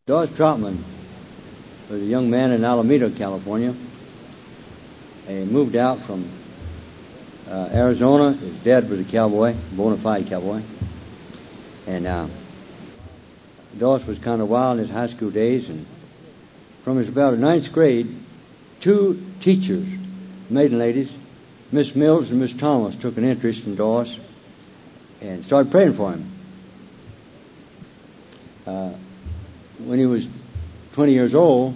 Doss Trotman was a young man in Alameda, California. He moved out from Arizona. His dad was a cowboy, bona fide cowboy. And Doss was kind of wild in his high school days. And from his about ninth grade, two teachers, maiden ladies, Miss Mills and Miss Thomas, took an interest in Doss and started praying for him. When he was 20 years old,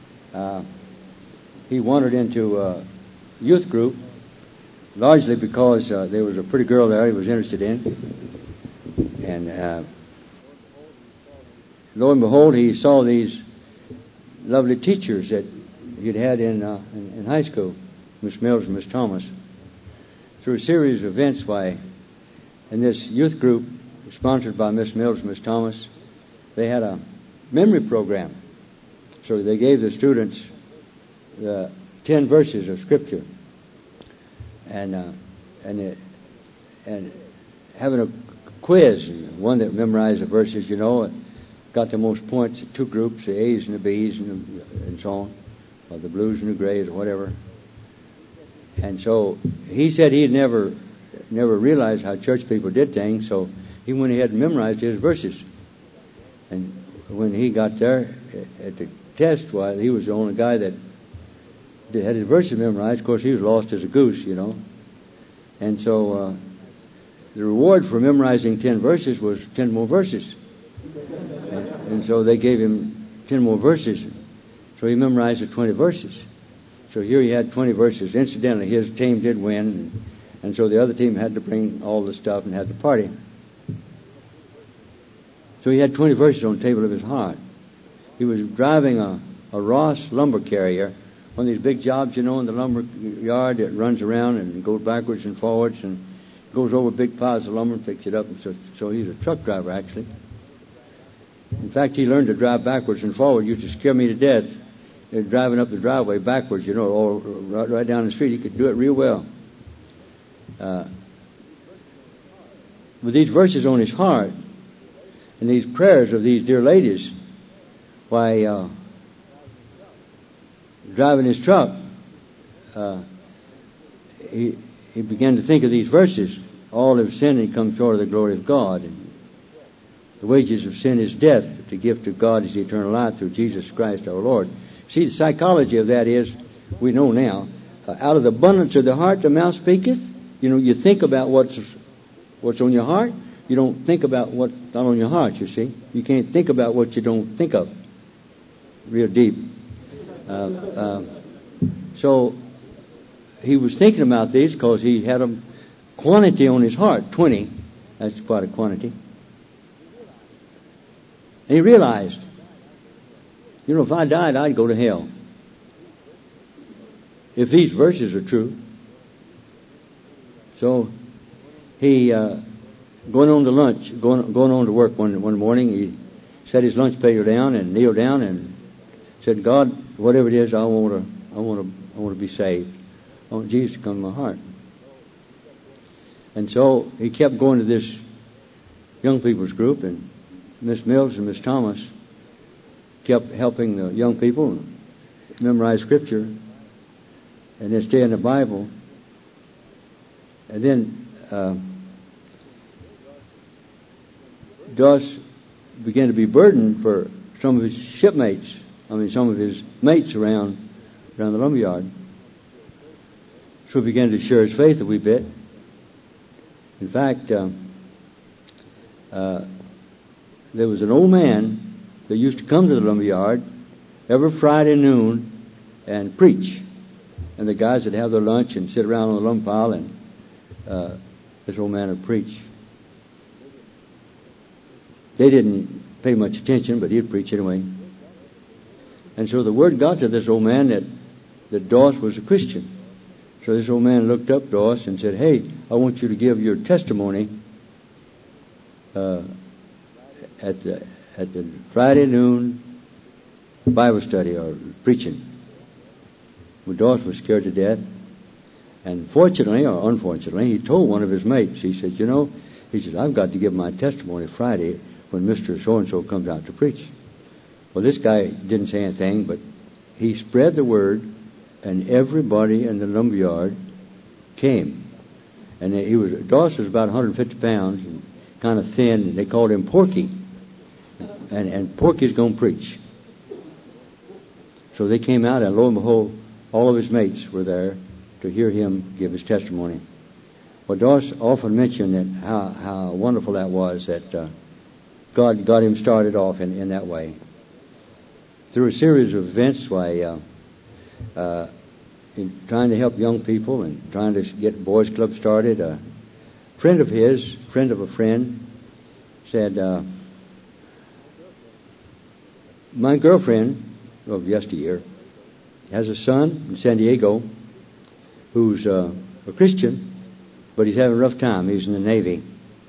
he wandered into a youth group, largely because there was a pretty girl there he was interested in. And lo and behold, he saw these lovely teachers that he'd had in high school, Miss Mills and Miss Thomas. Through a series of events, in this youth group, sponsored by Miss Mills and Miss Thomas, they had a memory program. So they gave the students the 10 verses of Scripture, and having a quiz, and one that memorized the verses, got the most points. Two groups, the A's and the B's, and so on, or the blues and the grays, or whatever. And so he said he'd never realized how church people did things, so he went ahead and memorized his verses. And when he got there at the test, he was the only guy that had his verses memorized. Of course, he was lost as a goose, And so the reward for memorizing 10 verses was 10 more verses. And so they gave him 10 more verses. So he memorized the 20 verses. So here he had 20 verses. Incidentally, his team did win, and so the other team had to bring all the stuff and had the party. So he had 20 verses on the table of his heart. He was driving a Ross lumber carrier, one of these big jobs, in the lumber yard that runs around and goes backwards and forwards and goes over big piles of lumber and picks it up. And so he's a truck driver, actually. In fact, he learned to drive backwards and forward. Used to scare me to death. Driving up the driveway backwards, or right down the street. He could do it real well. With these verses on his heart, and these prayers of these dear ladies, driving his truck, he began to think of these verses. All have sinned and come short of the glory of God. And the wages of sin is death, but the gift of God is eternal life through Jesus Christ our Lord. See, the psychology of that is, we know now, out of the abundance of the heart the mouth speaketh. You think about what's on your heart. You don't think about what's not on your heart, you see. You can't think about what you don't think of. Real deep. So he was thinking about these because he had a quantity on his heart, 20. That's quite a quantity. And he realized, if I died, I'd go to hell. If these verses are true. So he, going on to lunch, going on to work one morning, he set his lunch pail down and kneeled down and said, God, whatever it is, I want to be saved. I want Jesus to come to my heart. And so he kept going to this young people's group, and Miss Mills and Miss Thomas kept helping the young people memorize Scripture and then stay in the Bible. And then Doss began to be burdened for some of his shipmates. Some of his mates around the lumberyard. So he began to share his faith a wee bit. In fact, there was an old man that used to come to the lumberyard every Friday noon and preach. And the guys would have their lunch and sit around on the lumber pile, and this old man would preach. They didn't pay much attention, but he'd preach anyway. And so the word got to this old man that Doss was a Christian. So this old man looked up Doss and said, hey, I want you to give your testimony at the Friday noon Bible study or preaching. Well, Doss was scared to death. And fortunately or unfortunately, he told one of his mates, he said, I've got to give my testimony Friday when Mr. So-and-so comes out to preach. Well, this guy didn't say anything, but he spread the word, and everybody in the lumberyard came. And Doss was about 150 pounds and kind of thin, and they called him Porky. And Porky's going to preach. So they came out, and lo and behold, all of his mates were there to hear him give his testimony. Well, Doss often mentioned that how wonderful that was, that God got him started off in that way. Through a series of events, in trying to help young people and trying to get boys' club started, a friend of a friend, said, my girlfriend of yesteryear has a son in San Diego who's a Christian, but he's having a rough time. He's in the Navy.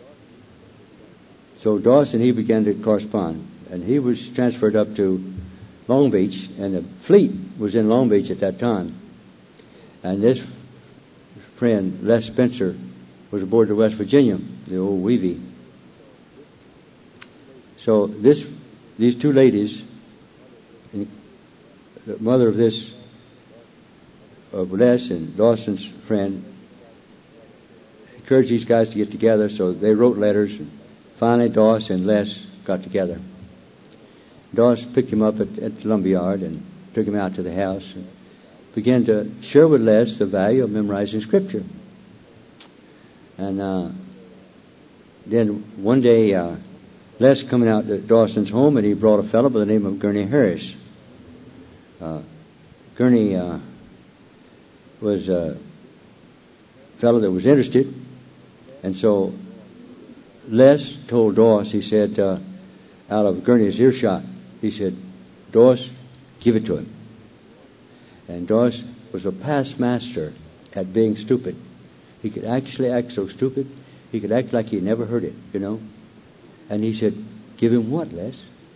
So Doss and he began to correspond, and he was transferred up to Long Beach, and the fleet was in Long Beach at that time. And this friend, Les Spencer, was aboard the West Virginia, the old Weavy. So these two ladies, the mother of Les and Dawson's friend, encouraged these guys to get together, so they wrote letters, and finally Doss and Les got together. Doss picked him up at the lumberyard and took him out to the house and began to share with Les the value of memorizing Scripture. And then one day, Les coming out to Dawson's home, and he brought a fellow by the name of Gurney Harris. Gurney was a fellow that was interested, and so Les told Doss, he said, out of Gurney's earshot, he said, Doss, give it to him. And Doss was a past master at being stupid. He could actually act so stupid, he could act like he never heard it, And he said, give him what, Les?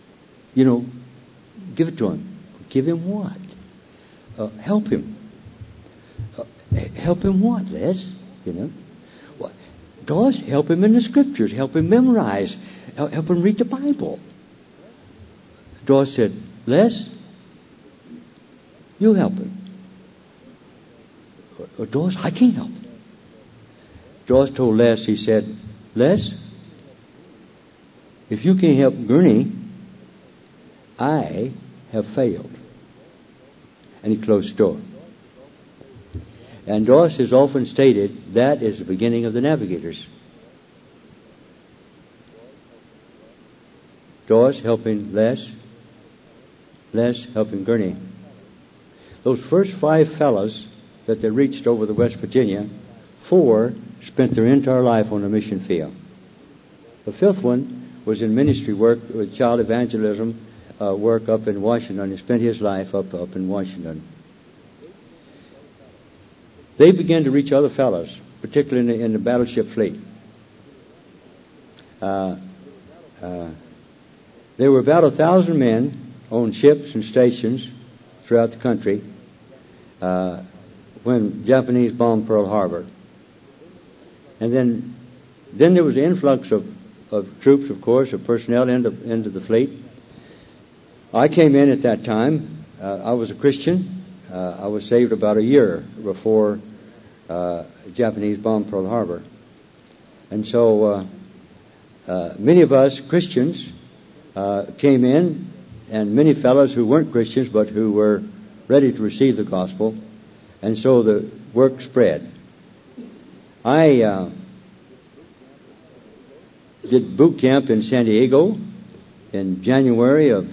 Give it to him. Give him what? Help him. Help him what, Les? What? Doss, help him in the Scriptures. Help him memorize. Help him read the Bible. Doss said, Les, you help him. Doss, I can't help him. Doss told Les, he said, Les, if you can't help Gurney, I have failed. And he closed the door. And Doss has often stated that is the beginning of the Navigators. Doss helping Les helping Gurney. Those first 5 fellows that they reached over the West Virginia, 4 spent their entire life on the mission field. The 5th one was in ministry work with child evangelism work up in Washington. He spent his life up in Washington. They began to reach other fellows, particularly in the battleship fleet. There were about 1,000 men on ships and stations throughout the country when Japanese bombed Pearl Harbor. And then there was an influx of troops, of course, of personnel into the fleet. I came in at that time. I was a Christian. I was saved about a year before Japanese bombed Pearl Harbor. And so many of us Christians came in, and many fellows who weren't Christians but who were ready to receive the gospel. And so the work spread. I did boot camp in San Diego in January of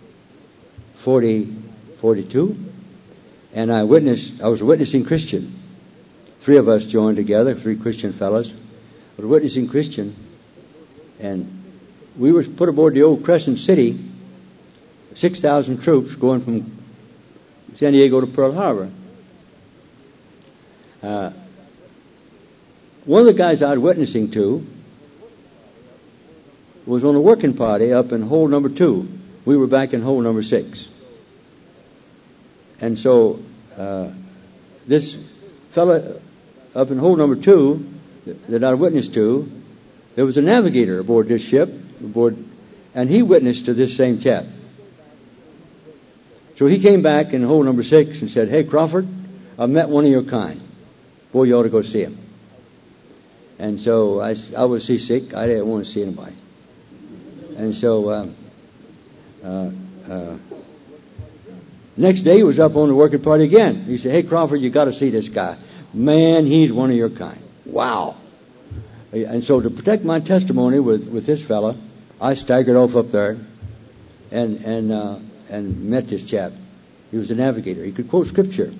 42, and I was a witnessing Christian. 3 of us joined together, 3 Christian fellows. I was a witnessing Christian, and we were put aboard the old Crescent City, 6,000 troops going from San Diego to Pearl Harbor. One of the guys I was witnessing to was on a working party up in hole number 2. We were back in hole number 6. And so this fellow up in hole number 2 that I witnessed to, there was a navigator aboard this ship, and he witnessed to this same chap. So he came back in hole number 6 and said, "Hey, Crawford, I've met one of your kind. Boy, you ought to go see him." And so I was seasick. I didn't want to see anybody. And so next day he was up on the working party again. He said, "Hey, Crawford, you got to see this guy. Man, he's one of your kind." Wow. And so to protect my testimony with this fella, I staggered off up there and met this chap. He was a navigator. He could quote scripture.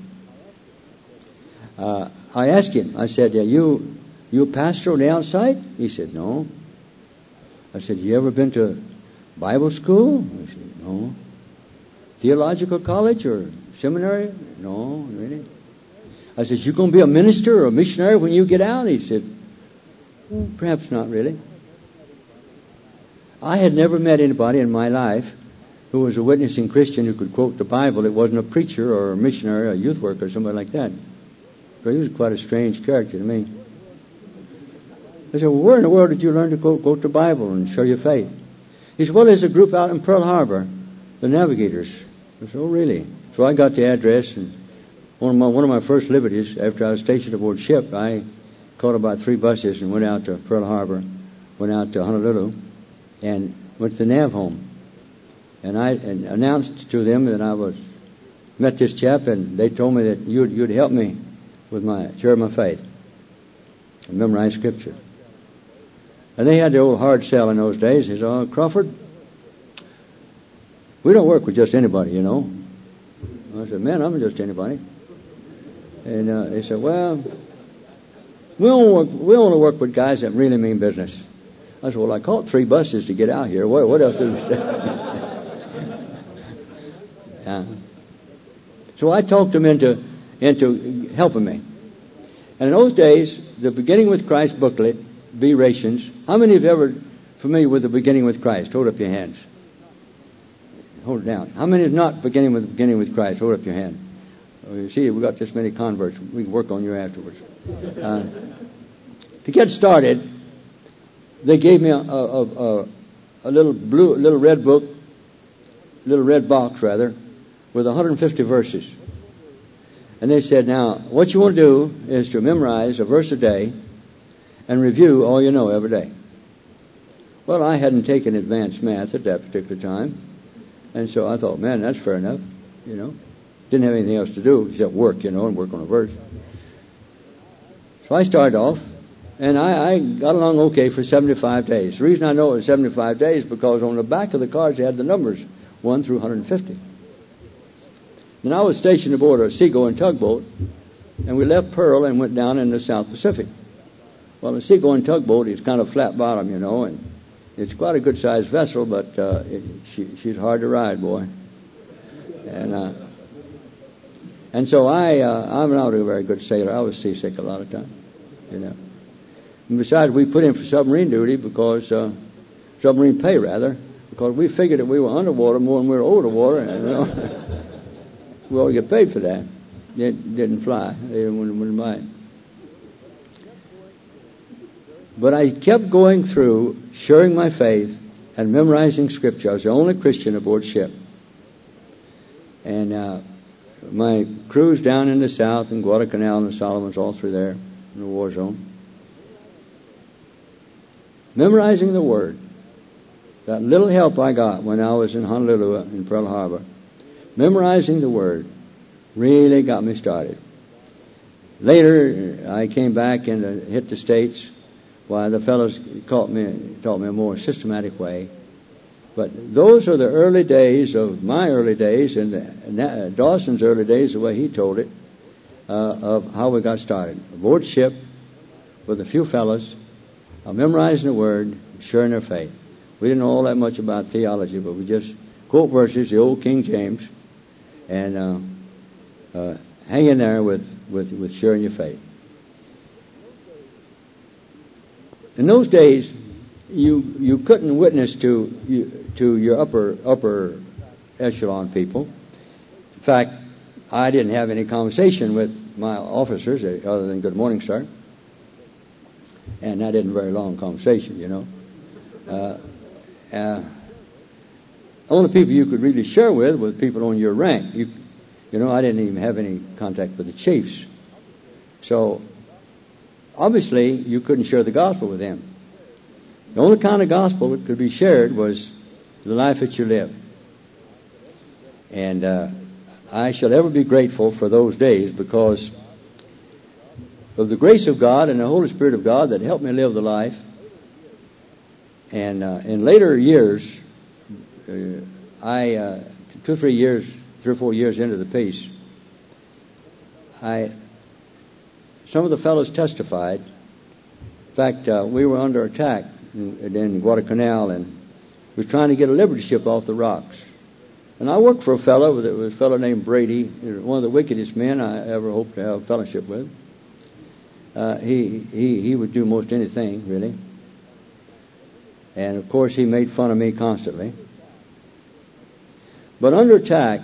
I asked him, I said, you a pastor on the outside? He said, "No." I said, "You ever been to Bible school?" He said, "No." "Theological college or seminary?" "No, really." I said, "You going to be a minister or a missionary when you get out?" He said, "Well, perhaps not really." I had never met anybody in my life who was a witnessing Christian who could quote the Bible. It wasn't a preacher or a missionary or a youth worker or somebody like that. So he was quite a strange character to me. I said, "Well, where in the world did you learn to quote the Bible and show your faith?" He said, "Well, there's a group out in Pearl Harbor, the Navigators." I said, "Oh, really?" So I got the address, and one of my first liberties after I was stationed aboard ship, I caught about 3 buses and went out to Pearl Harbor, went out to Honolulu, and went to the Nav home. And I announced to them that I met this chap, and they told me that you'd help me with share my faith and memorize scripture. And they had the old hard sell in those days. They said, "Oh, Crawford, we don't work with just anybody, you know." I said, "Man, I'm just anybody." And they said, "Well, we only work with guys that really mean business." I said, "Well, I caught 3 buses to get out here. What else do we do?" Yeah. So I talked them into helping me. And in those days, the Beginning with Christ booklet, B. Rations. How many of you ever familiar with the Beginning with Christ? Hold up your hands. Hold it down. How many are not beginning with Christ? Hold up your hand. Oh, you see, we've got this many converts. We can work on you afterwards. To get started, they gave me a little red book, little red box rather, with 150 verses. And they said, "Now, what you want to do is to memorize a verse a day and review all you know every day." Well, I hadn't taken advanced math at that particular time, and so I thought, man, that's fair enough, you know. Didn't have anything else to do except work, you know, and work on a verse. So I started off, and I got along okay for 75 days. The reason I know it was 75 days is because on the back of the cards they had the numbers 1 through 150. Then I was stationed aboard a seagoing tugboat, and we left Pearl and went down in the South Pacific. Well, the seagoing tugboat is kind of flat bottom, you know, and it's quite a good-sized vessel, but she's hard to ride, boy. And so I'm not a very good sailor. I was seasick a lot of times, you know. And besides, we put in for submarine duty submarine pay rather, because we figured that we were underwater more than we were over the water, and, you know. We ought to get paid for that. It didn't fly. They wouldn't mind. But I kept going through, sharing my faith and memorizing scripture. I was the only Christian aboard ship. And my cruise down in the south, in Guadalcanal and the Solomons, all through there, in the war zone. Memorizing the Word. That little help I got when I was in Honolulu, in Pearl Harbor. Memorizing the Word really got me started. Later, I came back and hit the States. Why, the fellows taught me a more systematic way. But those are the early days of my early days and Dawson's early days, the way he told it, of how we got started. Aboard ship with a few fellows, memorizing the Word, sharing their faith. We didn't know all that much about theology, but we just quote verses, the old King James, and hang in there with sharing your faith. In those days, you couldn't witness to your upper echelon people. In fact, I didn't have any conversation with my officers other than "Good morning, sir," and that isn't a very long conversation, you know. only people you could really share with were people on your rank. You know, I didn't even have any contact with the chiefs. So, obviously, you couldn't share the gospel with them. The only kind of gospel that could be shared was the life that you live. And I shall ever be grateful for those days because of the grace of God and the Holy Spirit of God that helped me live the life. And in later years, 2 or 3 or 4 years into the peace, some of the fellows testified. In fact, we were under attack in Guadalcanal, and we were trying to get a Liberty ship off the rocks. And I worked for a fellow, there was a fellow named Brady, one of the wickedest men I ever hoped to have fellowship with. He would do most anything, really. And of course he made fun of me constantly. But under attack,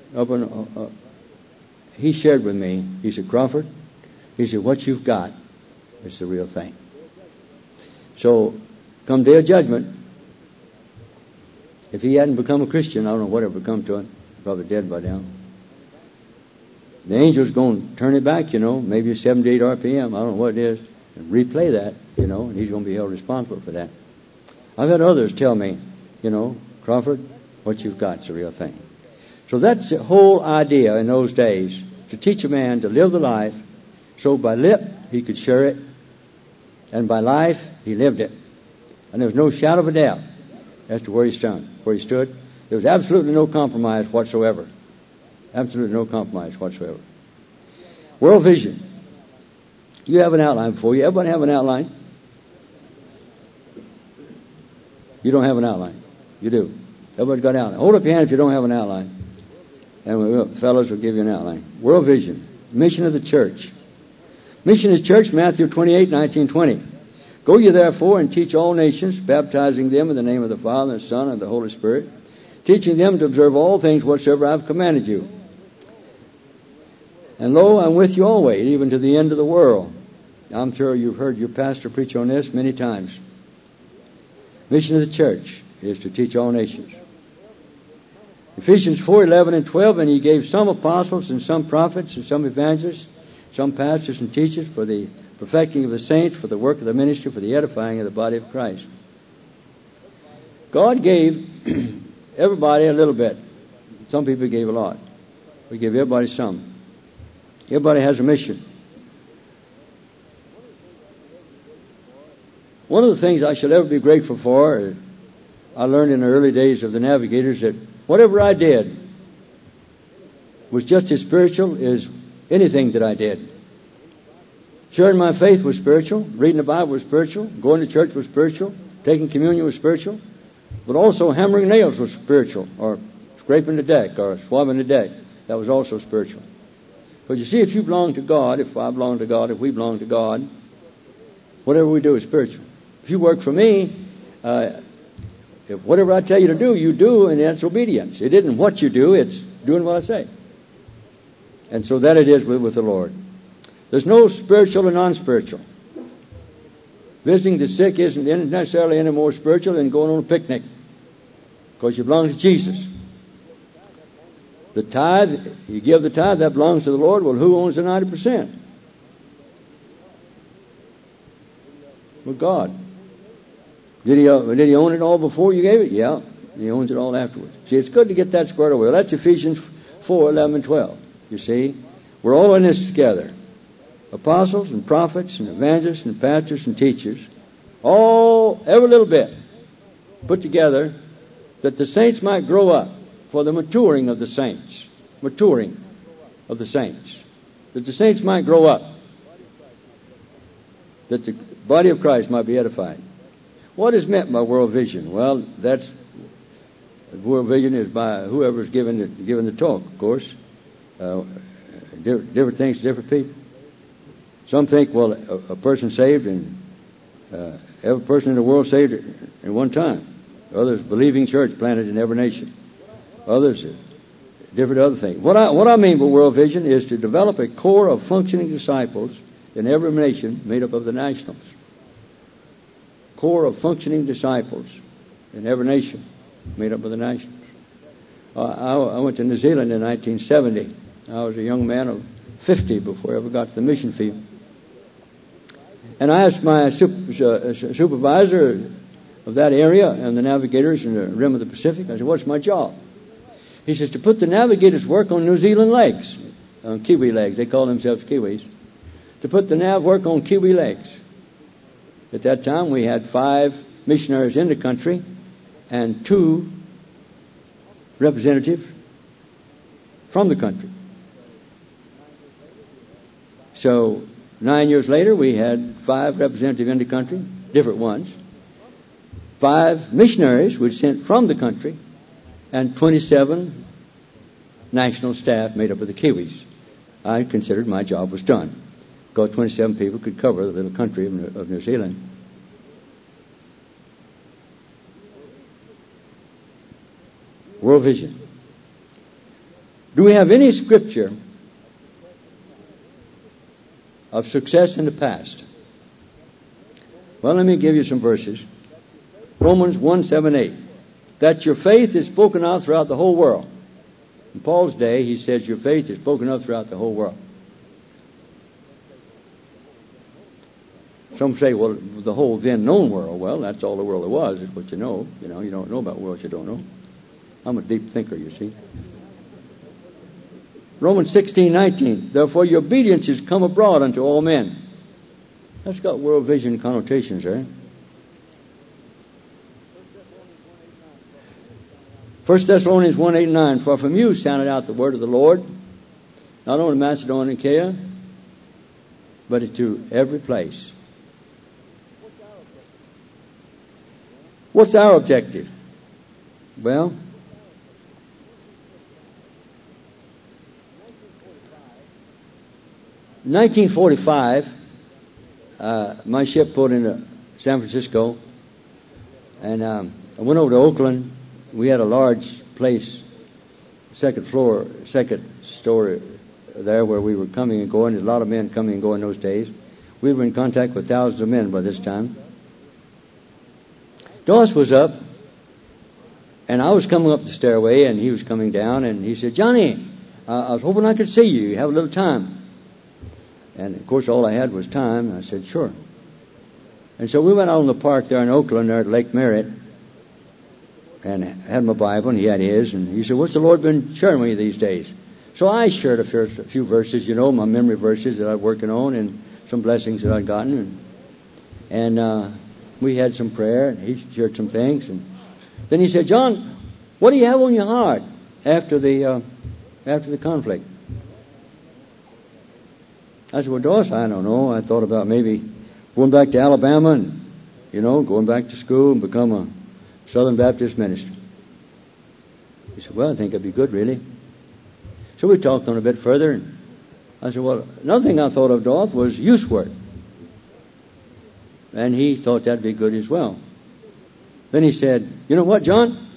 he shared with me, he said, Crawford, he said, what you've got is the real thing. So, come day of judgment, if he hadn't become a Christian, I don't know what had become to him, probably dead by now. The angel's going to turn it back, you know, maybe 78 RPM, I don't know what it is, and replay that, you know, and he's going to be held responsible for that. I've had others tell me, you know, Crawford, what you've got is the real thing. So that's the whole idea in those days, to teach a man to live the life, so by lip he could share it, and by life he lived it. And there was no shadow of a doubt as to where he stood. There was absolutely no compromise whatsoever. Absolutely no compromise whatsoever. World vision. You have an outline before you. Everybody have an outline? You don't have an outline. You do. Everybody's got an outline. Hold up your hand if you don't have an outline. And fellows will give you an outline. World vision. Mission of the church. Mission of the church, Matthew 28:19-20. Go ye therefore and teach all nations, baptizing them in the name of the Father, and the Son, and the Holy Spirit, teaching them to observe all things whatsoever I have commanded you. And lo, I'm with you always, even to the end of the world. I'm sure you've heard your pastor preach on this many times. Mission of the church is to teach all nations. Ephesians 4:11-12, and he gave some apostles and some prophets and some evangelists, some pastors and teachers for the perfecting of the saints, for the work of the ministry, for the edifying of the body of Christ. God gave everybody a little bit. Some people gave a lot. We give everybody some. Everybody has a mission. One of the things I shall ever be grateful for, I learned in the early days of the Navigators, that whatever I did was just as spiritual as anything that I did. Sharing my faith was spiritual. Reading the Bible was spiritual. Going to church was spiritual. Taking communion was spiritual. But also hammering nails was spiritual. Or scraping the deck. Or swabbing the deck. That was also spiritual. But you see, if you belong to God, if I belong to God, if we belong to God, whatever we do is spiritual. If you work for me, if whatever I tell you to do, you do, and that's obedience. It isn't what you do, it's doing what I say. And so that it is with the Lord. There's no spiritual and non-spiritual. Visiting the sick isn't necessarily any more spiritual than going on a picnic, because you belong to Jesus. The tithe, you give the tithe, that belongs to the Lord. Well, who owns the 90%? Well, God. Did he own it all before you gave it? Yeah. He owns it all afterwards. See, it's good to get that squared away. Well, that's Ephesians 4:11-12. You see, we're all in this together. Apostles and prophets and evangelists and pastors and teachers, all, every little bit, put together that the saints might grow up for the maturing of the saints. Maturing of the saints. That the saints might grow up. That the body of Christ might be edified. What is meant by world vision? Well, world vision is by whoever's given the talk, of course. Different things to different people. Some think, well, a person saved and every person in the world saved at one time. Others, believing church planted in every nation. Others, different other things. What I mean by world vision is to develop a core of functioning disciples in every nation made up of the nationals. Core of functioning disciples in every nation made up of the nations. I went to New Zealand in 1970. I was a young man of 50 before I ever got to the mission field. And I asked my supervisor of that area and the navigators in the rim of the Pacific, I said, what's my job? He says, to put the navigators' work on New Zealand lakes, on Kiwi lakes. They call themselves Kiwis. To put the nav work on Kiwi lakes. At that time, we had 5 missionaries in the country and 2 representatives from the country. So 9 years later, we had 5 representatives in the country, different ones. 5 missionaries were sent from the country, and 27 national staff made up of the Kiwis. I considered my job was done, because 27 people could cover the little country of New Zealand. World vision. Do we have any scripture of success in the past? Well, let me give you some verses. Romans 1:7-8. That your faith is spoken of throughout the whole world. In Paul's day, he says your faith is spoken of throughout the whole world. Some say, well, the whole then known world. Well, that's all the world there was, is what you know. You don't know about worlds you don't know. I'm a deep thinker, you see. Romans 16:19. Therefore your obedience is come abroad unto all men. That's got world vision connotations there. 1 Thessalonians 1:8-9. For from you sounded out the word of the Lord, not only in Macedonia and Achaia, but into every place. What's our objective? Well, in 1945, my ship pulled into San Francisco, and I went over to Oakland. We had a large place, second story there where we were coming and going. There's a lot of men coming and going those days. We were in contact with thousands of men by this time. Doss was up, and I was coming up the stairway, and he was coming down, and he said, Johnny, I was hoping I could see you. You have a little time. And, of course, all I had was time. I said, sure. And so we went out in the park there in Oakland, there at Lake Merritt, and had my Bible, and he had his, and he said, what's the Lord been sharing with you these days? So I shared a few verses, my memory verses that I was working on, and some blessings that I'd gotten, and we had some prayer, and he shared some things, and then he said, John, what do you have on your heart after the conflict? I said, well, Doss, I don't know. I thought about maybe going back to Alabama and, going back to school and become a Southern Baptist minister. He said, well, I think that'd be good, really. So we talked on a bit further, and I said, well, another thing I thought of, Doss, was youth work. And he thought that'd be good as well. Then he said, you know what, John?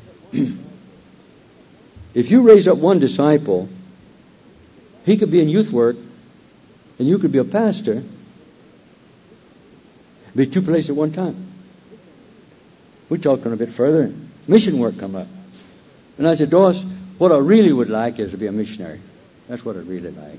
If you raise up one disciple, he could be in youth work, and you could be a pastor, be 2 places at one time. We talked on a bit further, and mission work come up. And I said, Doss, what I really would like is to be a missionary. That's what I'd really like.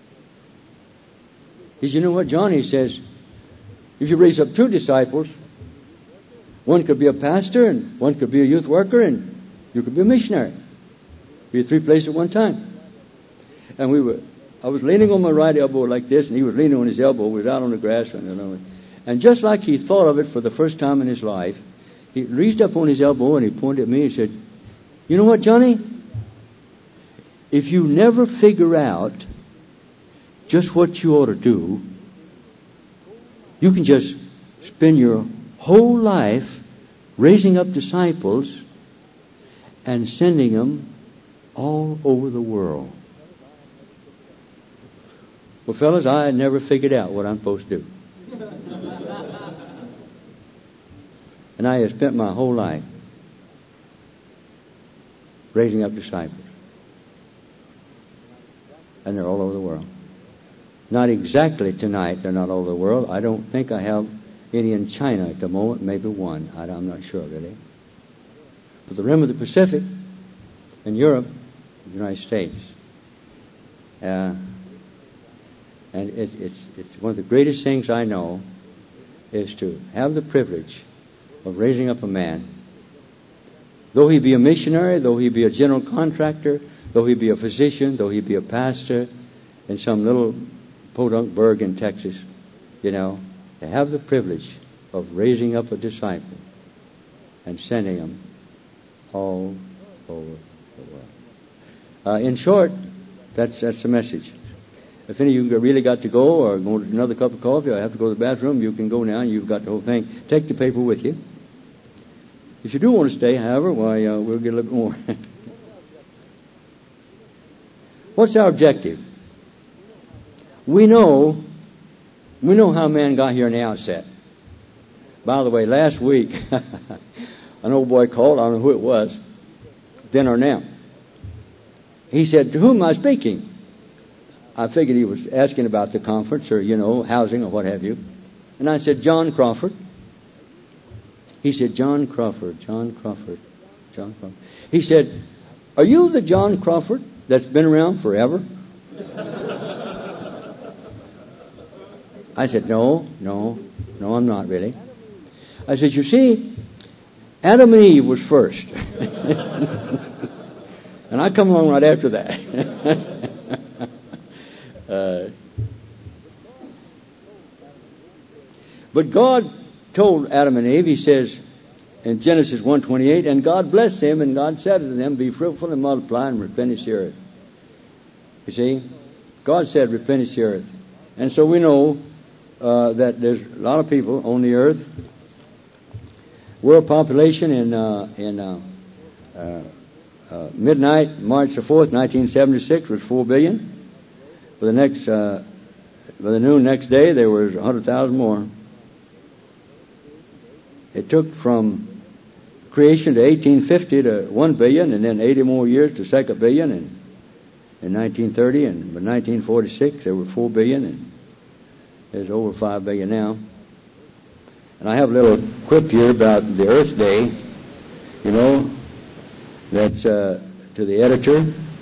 He said, you know what, John? He says, if you raise up 2 disciples, one could be a pastor, and one could be a youth worker, and you could be a missionary. Be 3 places at one time. And I was leaning on my right elbow like this, and he was leaning on his elbow. We was out on the grass. And just like he thought of it for the first time in his life, he reached up on his elbow and he pointed at me and said, you know what, Johnny? If you never figure out just what you ought to do, you can just spend your whole life raising up disciples and sending them all over the world. Well, fellas, I had never figured out what I'm supposed to do. And I have spent my whole life raising up disciples. And they're all over the world. Not exactly tonight, they're not all over the world. I don't think I have any in China at the moment, maybe one. I'm not sure, really. But the rim of the Pacific, in Europe, the United States. And it's one of the greatest things I know is to have the privilege of raising up a man, though he be a missionary, though he be a general contractor, though he be a physician, though he be a pastor in some little podunk burg in Texas, to have the privilege of raising up a disciple and sending him all over the world. In short, that's the message. If any of you really got to go or go to another cup of coffee or have to go to the bathroom, you can go now and you've got the whole thing. Take the paper with you. If you do want to stay, however, why, we'll get a little more. What's our objective? We know how man got here in the outset. By the way, last week, an old boy called, I don't know who it was, then or now. He said, "To whom am I speaking?" I figured he was asking about the conference or, housing or what have you. And I said, "John Crawford." He said, John Crawford. He said, "Are you the John Crawford that's been around forever?" I said, No, I'm not really. I said, "You see, Adam and Eve was first." And I come along right after that. But God told Adam and Eve, he says in Genesis 1:28, "And God blessed them, and God said unto them, Be fruitful and multiply and replenish the earth." You see, God said, replenish the earth. And so we know that there's a lot of people on the earth. World population in midnight, March the 4th, 1976, was 4 billion. For the noon next day, there was 100,000 more. It took from creation to 1850 to 1 billion, and then 80 more years to 2 billion, and in 1930, and by 1946, there were 4 billion, and there's over 5 billion now. And I have a little quip here about the Earth Day, that's to the editor.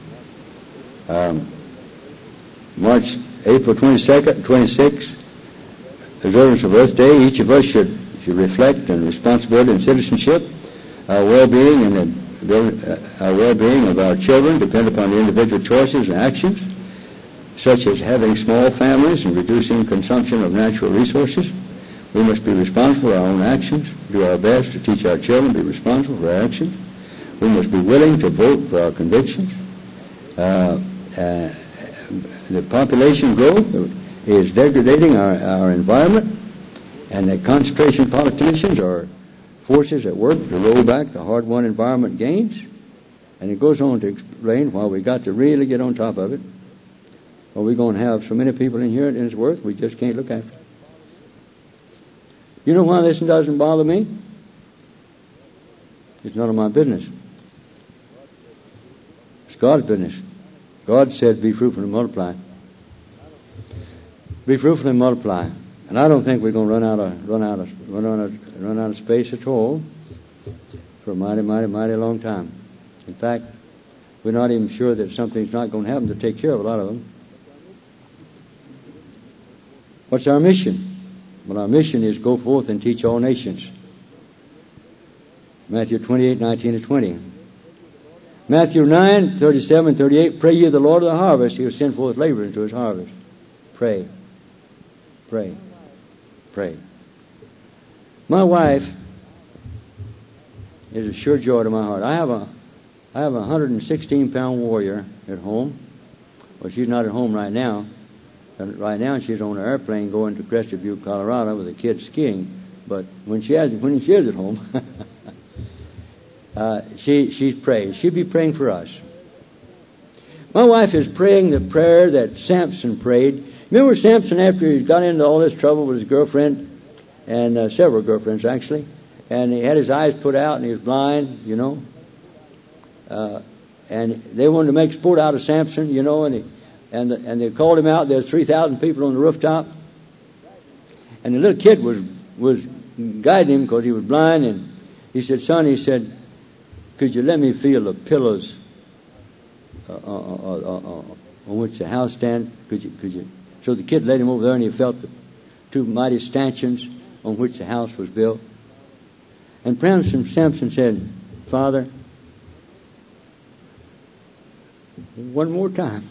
April 22nd and 26th, observance of Earth Day. Each of us should reflect on responsibility and citizenship. Our well-being and our well-being of our children depend upon the individual choices and actions, such as having small families and reducing consumption of natural resources. We must be responsible for our own actions, do our best to teach our children to be responsible for our actions. We must be willing to vote for our convictions. The population growth is degrading our environment, and the concentration politicians are forces at work to roll back the hard-won environment gains. And it goes on to explain why we got to really get on top of it. Or we're going to have so many people in here at Innsworth we just can't look after. You know why this doesn't bother me? It's none of my business. It's God's business. God said, "Be fruitful and multiply." Be fruitful and multiply. And I don't think we're going to run out of space at all for a mighty long time. In fact, we're not even sure that something's not going to happen to take care of a lot of them. What's our mission? Well, our mission is go forth and teach all nations. Matthew 28:19-20. Matthew 9:37-38. Pray ye the Lord of the harvest, he will send forth laborers into his harvest. Pray. Pray. Pray. My wife is a sure joy to my heart. I have a 116-pound warrior at home. Well, she's not at home right now. Right now she's on an airplane going to Crested Butte, Colorado with the kids skiing. But when she is at home, she's praying. She'll be praying for us. My wife is praying the prayer that Samson prayed. Remember Samson, after he got into all this trouble with his girlfriend, and several girlfriends actually, and he had his eyes put out and he was blind, and they wanted to make sport out of Samson, and they called him out. There's 3,000 people on the rooftop, and the little kid was guiding him because he was blind, and he said, "Son," he said, "could you let me feel the pillows on which the house stand. Could you? So the kid led him over there, and he felt the two mighty stanchions on which the house was built. And Samson said, "Father, one more time.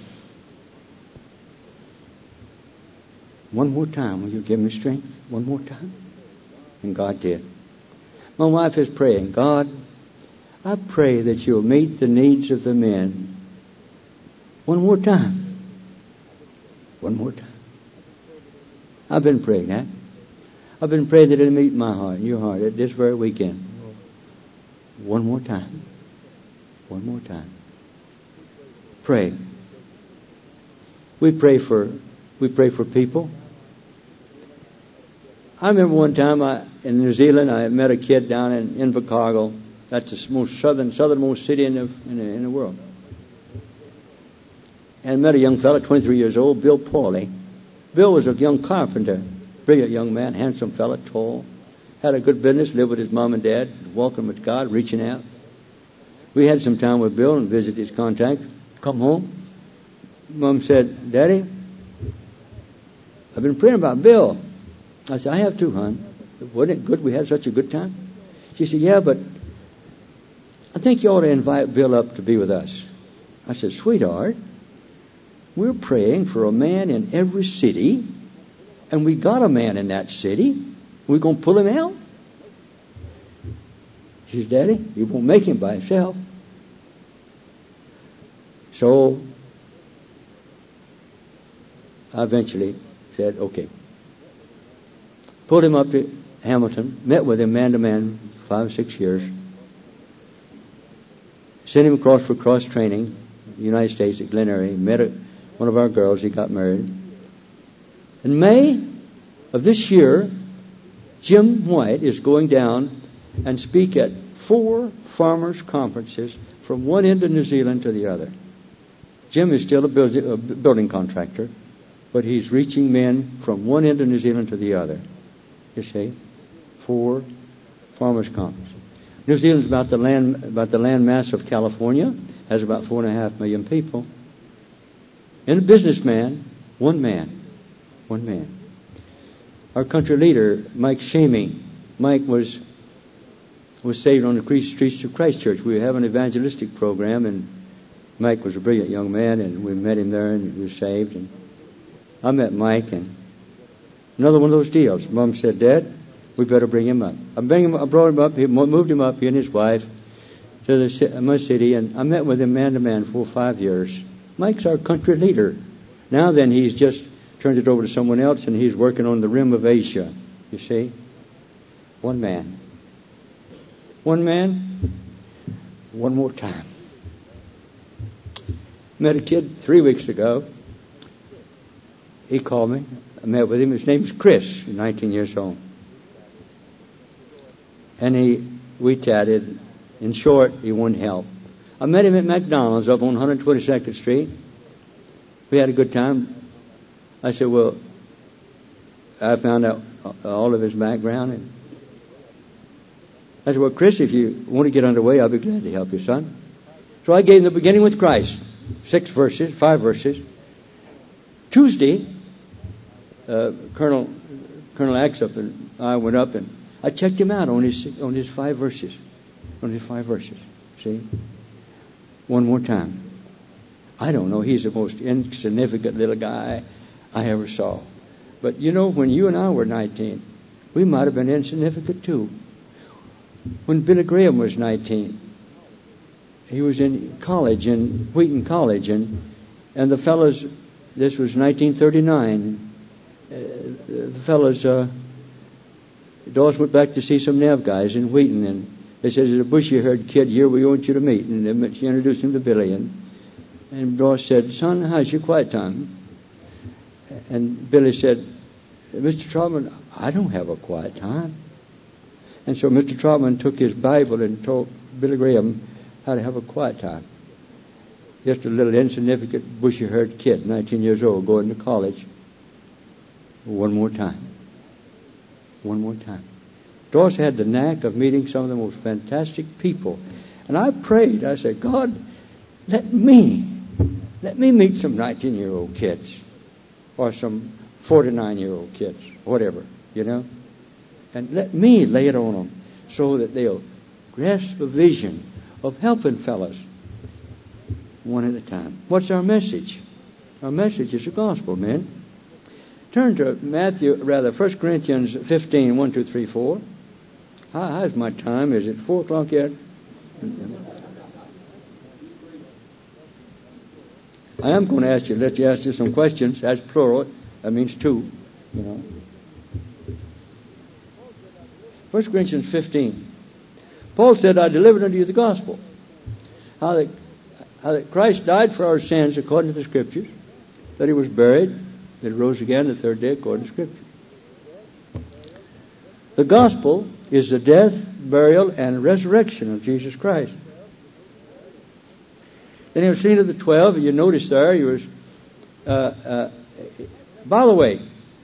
One more time. Will you give me strength? One more time?" And God did. My wife is praying, "God, I pray that you'll meet the needs of the men. One more time. One more time." I've been praying that. I've been praying that it'll meet my heart and your heart at this very weekend. One more time. One more time. Pray. We pray for people. I remember one time in New Zealand, I met a kid down in Invercargill. That's the most southernmost city in the world. And met a young fellow, 23 years old, Bill Pauly. Bill was a young carpenter, brilliant young man, handsome fellow, tall, had a good business, lived with his mom and dad, walking with God, reaching out. We had some time with Bill and visited his contact. Come home. Mom said, "Daddy, I've been praying about Bill." I said, "I have too, hon. Wasn't it good we had such a good time?" She said, "Yeah, but I think you ought to invite Bill up to be with us." I said, "Sweetheart, we're praying for a man in every city, and we got a man in that city. We're going to pull him out?" She said, "Daddy, you won't make him by himself." So I eventually said, "Okay." Pulled him up to Hamilton, met with him man to man 5 or 6 years. Sent him across for cross training, United States at Glen Eyrie. Met one of our girls. He got married. In May of this year, Jim White is going down and speak at 4 farmers' conferences from one end of New Zealand to the other. Jim is still a building contractor, but he's reaching men from one end of New Zealand to the other. You see, 4 farmers' conferences. New Zealand's about the land mass of California, has about 4.5 million people. And a businessman, one man. Our country leader, Mike Shamey. Mike was saved on the streets of Christ Church. We have an evangelistic program, and Mike was a brilliant young man, and we met him there, and he was saved. And I met Mike, and another one of those deals. Mom said, "Dad, we better bring him up." I brought him up. He moved him up, he and his wife, to my city, and I met with him man to man for 5 years. Mike's our country leader. Now then, he's just turned it over to someone else, and he's working on the rim of Asia. You see? One man. One man. One more time. Met a kid 3 weeks ago. He called me. I met with him. His name is Chris. He's 19 years old. And we chatted. In short, he wanted help. I met him at McDonald's up on 122nd Street. We had a good time. I said, well, I found out all of his background. And I said, well, Chris, if you want to get underway, I'll be glad to help you, son. So I gave him the beginning with Christ. 5 verses. Tuesday, Colonel Axup and I went up and I checked him out on his 5 verses. On his 5 verses. See? One more time. I don't know. He's the most insignificant little guy I ever saw. But you know, when you and I were 19, we might have been insignificant too. When Billy Graham was 19, he was in college, in Wheaton College, and the fellows, this was 1939, the fellows, Dawes went back to see some Nev guys in Wheaton, and they said, there's a bushy-haired kid here we want you to meet. And she introduced him to Billy. And Dawes said, son, how's your quiet time? And Billy said, Mr. Trotman, I don't have a quiet time. And so Mr. Trotman took his Bible and told Billy Graham how to have a quiet time. Just a little insignificant, bushy-haired kid, 19 years old, going to college. One more time. One more time. Dawes had the knack of meeting some of the most fantastic people. And I prayed. I said, God, let me Let me meet some 19-year-old kids or some 49-year-old kids, whatever, and let me lay it on them so that they'll grasp a vision of helping fellas one at a time. What's our message? Our message is the gospel, man. Turn to 1 Corinthians 15, 1, 2, 3, 4. How's my time? Is it 4 o'clock yet? I am going to let you ask you some questions. That's plural. That means two, 1 Corinthians 15. Paul said, I delivered unto you the gospel. How that Christ died for our sins according to the Scriptures, that He was buried, that He rose again the third day according to Scripture. The gospel is the death, burial, and resurrection of Jesus Christ. Then He was seen of the 12, and you notice there, He was... by the way,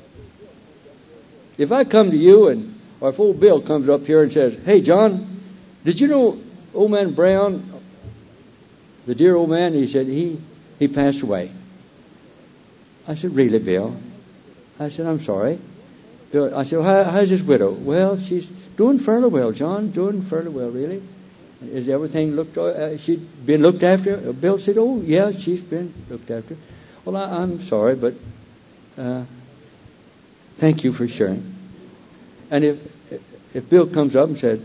if I come to you, or if old Bill comes up here and says, hey, John, did you know old man Brown, the dear old man? He said, he passed away. I said, really, Bill? I said, I'm sorry. Bill, I said, well, how's his widow? Well, she's doing fairly well, John, doing fairly well, really. Is everything she'd been looked after? Bill said, oh, yeah, she's been looked after. Well, I'm sorry, but thank you for sharing. And if Bill comes up and said,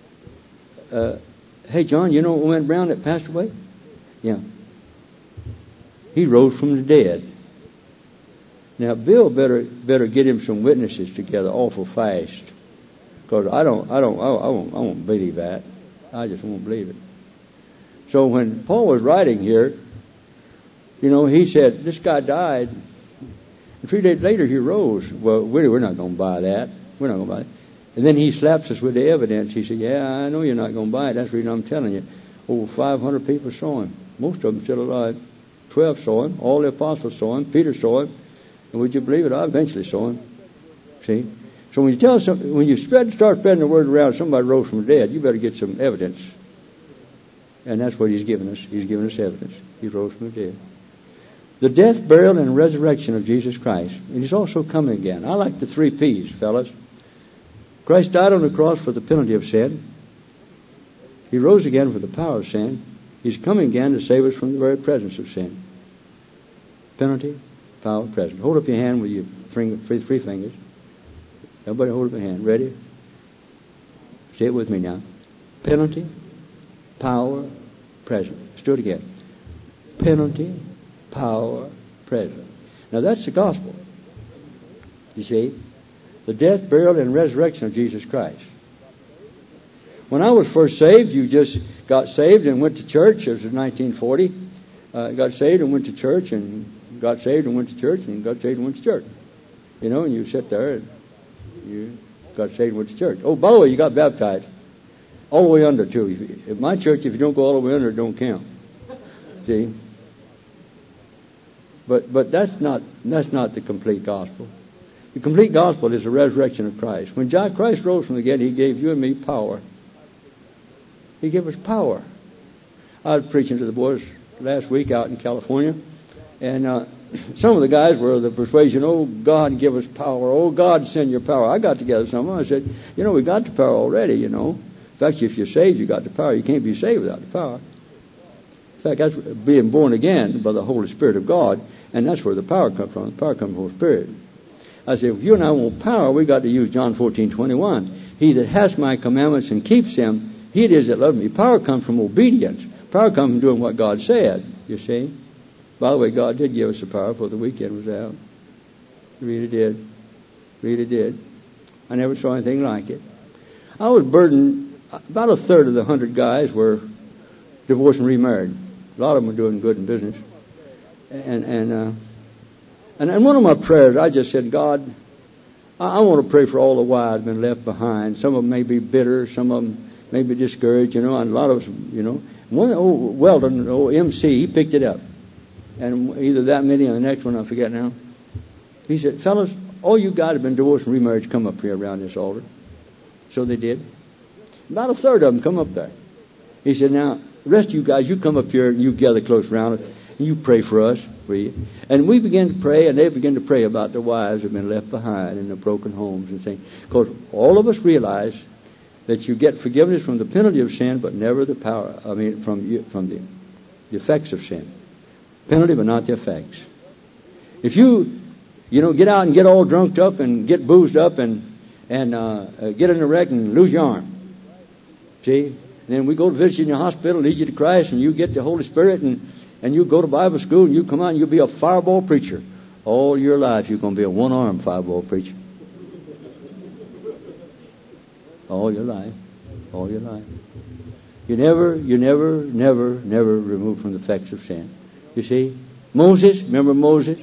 hey, John, you know old man Brown that passed away? Yeah. He rose from the dead. Now, Bill better get him some witnesses together awful fast, because I won't believe that. I just won't believe it. So when Paul was writing here, he said, this guy died, and 3 days later he rose. Well, we're not going to buy that. We're not going to buy it. And then he slaps us with the evidence. He said, yeah, I know you're not going to buy it. That's the reason I'm telling you. Over 500 people saw him. Most of them still alive. 12 saw him. All the apostles saw him. Peter saw him. And would you believe it? I eventually saw him. See? So when you start spreading the word around, somebody rose from the dead, you better get some evidence. And that's what He's given us. He's given us evidence. He rose from the dead. The death, burial, and resurrection of Jesus Christ. And He's also coming again. I like the 3 P's, fellas. Christ died on the cross for the penalty of sin. He rose again for the power of sin. He's coming again to save us from the very presence of sin. Penalty, power, presence. Hold up your hand with your three fingers. Everybody hold up your hand. Ready? Say it with me now. Penalty, power, presence. Let's do it again. Penalty, power, presence. Now that's the gospel. You see? The death, burial, and resurrection of Jesus Christ. When I was first saved, you just got saved and went to church. It was in 1940. Got saved and went to church, and got saved and went to church, and got saved and went to church. And you sit there and you got saved and went to church. Oh, by the way, you got baptized. All the way under, too. At my church, if you don't go all the way under, it don't count. See? But that's not the complete gospel. The complete gospel is the resurrection of Christ. When Christ rose from the dead, He gave you and me power. He gave us power. I was preaching to the boys last week out in California, and some of the guys were of the persuasion, oh, God, give us power. Oh, God, send your power. I got together some of them. I said, we got the power already, In fact, if you're saved, you got the power. You can't be saved without the power. In fact, that's being born again by the Holy Spirit of God, and that's where the power comes from. The power comes from the Holy Spirit. I said, if you and I want power, we got to use John 14:21. He that has my commandments and keeps them, he it is that loves me. Power comes from obedience. Power comes from doing what God said, you see. By the way, God did give us the power before the weekend was out. He really did. Really did. I never saw anything like it. I was burdened. About a third of the 100 guys were divorced and remarried. A lot of them were doing good in business. And one of my prayers, I just said, God, I want to pray for all the wives been left behind. Some of them may be bitter. Some of them may be discouraged, and a lot of them, One, Weldon, MC, he picked it up. And either that many or the next one, I forget now. He said, fellas, all you guys have been divorced and remarried, come up here around this altar. So they did. About a third of them come up there. He said, now, the rest of you guys, you come up here and you gather close around it. You pray for us, will you? And we begin to pray, and they begin to pray about their wives who have been left behind in the broken homes and things. Because all of us realize that you get forgiveness from the penalty of sin, but never the power. From the effects of sin. Penalty, but not the effects. If you get out and get all drunked up and get boozed up and get in a wreck and lose your arm, see, and then we go to visit you in the hospital, lead you to Christ, and you get the Holy Spirit, and you go to Bible school, and you come out and you'll be a fireball preacher. All your life you're going to be a one-armed fireball preacher. All your life. All your life. You never remove from the effects of sin. You see? Moses, remember Moses?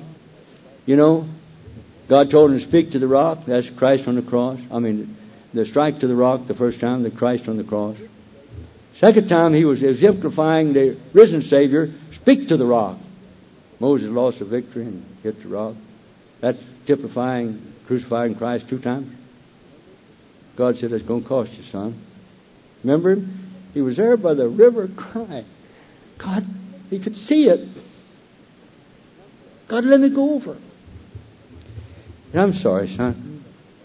God told him to speak to the rock. That's Christ on the cross. The strike to the rock the first time, the Christ on the cross. Second time, he was exemplifying the risen Savior. Speak to the rock. Moses lost the victory and hit the rock. That's typifying crucifying Christ 2 times. God said, it's going to cost you, son. Remember him? He was there by the river crying. God, he could see it. God, let me go over. And I'm sorry, son.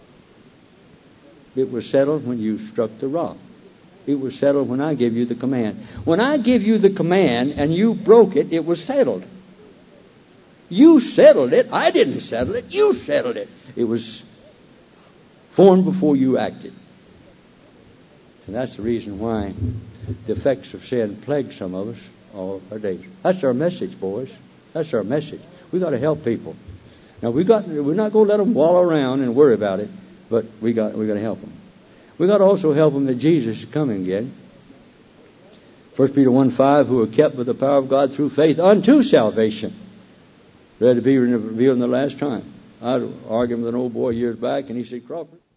It was settled when you struck the rock. It was settled when I gave you the command. When I gave you the command and you broke it, it was settled. You settled it. I didn't settle it. You settled it. It was formed before you acted. And that's the reason why the effects of sin plague some of us all of our days. That's our message, boys. That's our message. We've got to help people. Now, we're not going to let them wallow around and worry about it, but we got to help them. We've got to also help them that Jesus is coming again. 1 Peter 1:5, who are kept by the power of God through faith unto salvation, ready to be revealed in the last time. I was arguing with an old boy years back, and he said, Crawford,